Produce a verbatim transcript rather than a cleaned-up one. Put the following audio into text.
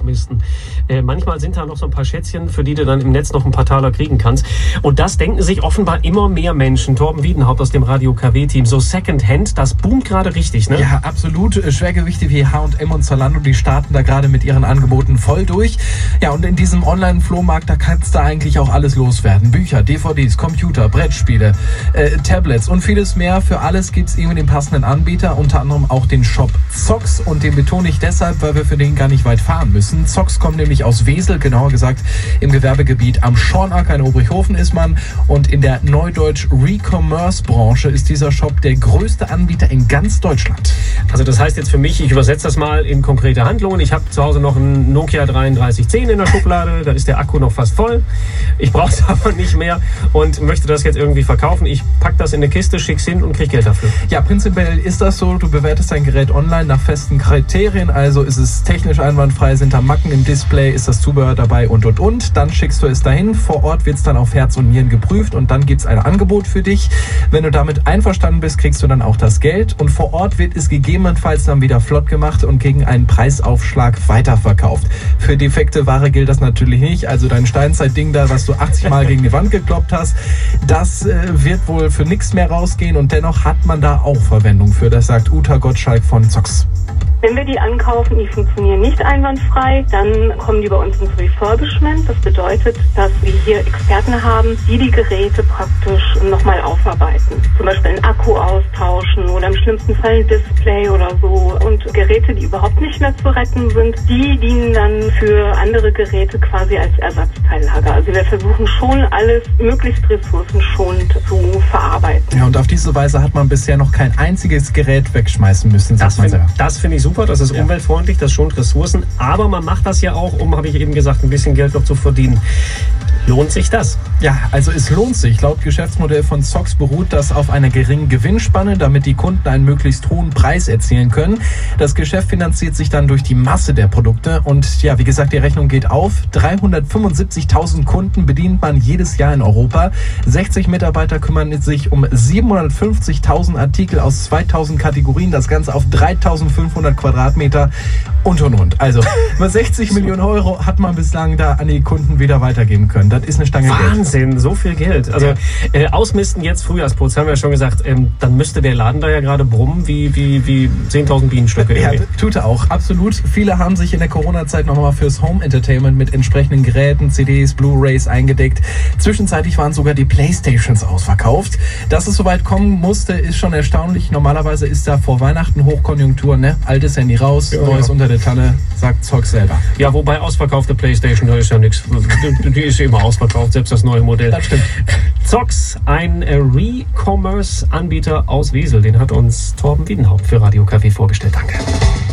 ausmisten. Äh, manchmal sind da noch so ein paar Schätzchen, für die du dann im Netz noch ein paar Taler kriegen kannst. Und das denken sich offenbar immer mehr Menschen. Torben Wiedenhaupt aus dem Radio K W-Team. So Secondhand, das boomt gerade richtig, ne? Ja, absolut. Schwergewichte wie H und M und Zalando, die starten da gerade mit ihren Angeboten voll durch. Ja, und in diesem Online-Flohmarkt, da kannst du eigentlich auch alles loswerden. Bücher, D V Ds, Computer, Brettspiele, äh, Tablets und vieles mehr. Für alles gibt es irgendwie den passenden Anbieter, unter anderem auch den Shop Zox. Und den betone ich deshalb, weil wir für den gar nicht weit fahren müssen. Zox kommt nämlich aus Wesel, genauer gesagt im Gewerbegebiet am Schornacker in Obrichhofen ist man. Und in der Neudeutsch Recommerce-Branche ist dieser Shop der größte Anbieter in ganz Deutschland. Also das heißt jetzt für mich, ich übersetze das mal in konkrete Handlungen. Ich habe zu Hause noch einen Nokia dreiunddreißig zehn in der Schublade, da ist der Akku noch fast voll. Ich brauche es aber nicht mehr und möchte das jetzt irgendwie verkaufen. Ich packe das in eine Kiste, schick's hin und kriege Geld dafür. Ja, prinzipiell ist das so. Du bewertest dein Gerät online nach festen Kriterien. Also ist es technisch einwandfrei, sind da Macken im Display, ist das Zubehör dabei und und und. Dann schickst du es dahin. Vor Ort wird es dann auf Herz und Nieren geprüft und dann gibt es ein Angebot für dich. Wenn du damit einverstanden bist, kriegst du dann auch das Geld und vor Ort wird es gegebenenfalls dann wieder flott gemacht und gegen einen Preisaufschlag weiterverkauft. Für defekte Ware gilt das natürlich nicht. Also dein Steinzeit-Ding da, was du achtzig Mal gegen die Wand gekloppt hast, das äh, wird wohl für nichts mehr rausgehen und dennoch hat man da auch Verwendung für. Das sagt Uta Gottschalk von Zox. Wenn wir die ankaufen, die funktionieren nicht einwandfrei, dann kommen die bei uns ins Refurbishment. Das bedeutet, dass wir hier Experten haben, die die Geräte praktisch nochmal aufarbeiten. Zum Beispiel einen Akku austauschen oder im schlimmsten Fall ein Display oder so. Und Geräte, die überhaupt nicht mehr zu retten sind, die dienen dann für andere Geräte quasi als Ersatzteillager. Also wir versuchen schon alles möglichst ressourcenschonend zu verarbeiten. Ja, und auf diese Weise hat man bisher noch kein einziges Gerät wegschmeißen müssen. Das finde find ich super, das ist ja umweltfreundlich, das schont Ressourcen, aber man macht das ja auch, um, habe ich eben gesagt, ein bisschen Geld noch zu verdienen. Lohnt sich das? Ja, also es lohnt sich. Laut Geschäftsmodell von Zox beruht das auf einer geringen Gewinnspanne, damit die Kunden einen möglichst hohen Preis erzielen können. Das Geschäft finanziert sich dann durch die Masse der Produkte und ja, wie gesagt, die Rechnung geht auf. dreihundertfünfundsiebzigtausend Kunden bedient man jedes Jahr in Europa. sechzig Mitarbeiter kümmern sich um siebenhundertfünfzigtausend Artikel aus zweitausend Kategorien, das Ganze auf dreitausendfünfhundert Quadratmeter und und und. Also über sechzig Millionen Euro hat man bislang da an die Kunden wieder weitergeben können. Das ist eine Stange Wahnsinn, Geld. Wahnsinn, so viel Geld. Also äh, ausmisten jetzt Frühjahrsputz, haben wir ja schon gesagt, ähm, dann müsste der Laden da ja gerade brummen wie, wie, wie zehntausend Bienenstöcke. Ja, tut er auch, absolut. Viele haben sich in der Corona-Zeit nochmal fürs Home-Entertainment mit entsprechenden Geräten, C Ds, Blu-Rays eingedeckt. Zwischenzeitlich waren sogar die Playstations ausverkauft. Dass es soweit kommen musste, ist schon erstaunlich. Normalerweise ist da vor Weihnachten Hochkonjunktur, ne? Altes Handy raus, ja, neues ja. unter der Tanne, sagt Zox selber. Ja, wobei ausverkaufte Playstation, da ist ja nichts. Die ist immer ausverkauft, selbst das neue Modell. Das stimmt. Zox, ein Re-Commerce-Anbieter aus Wesel, den hat uns Torben Wiedenhaupt für Radio K W vorgestellt. Danke.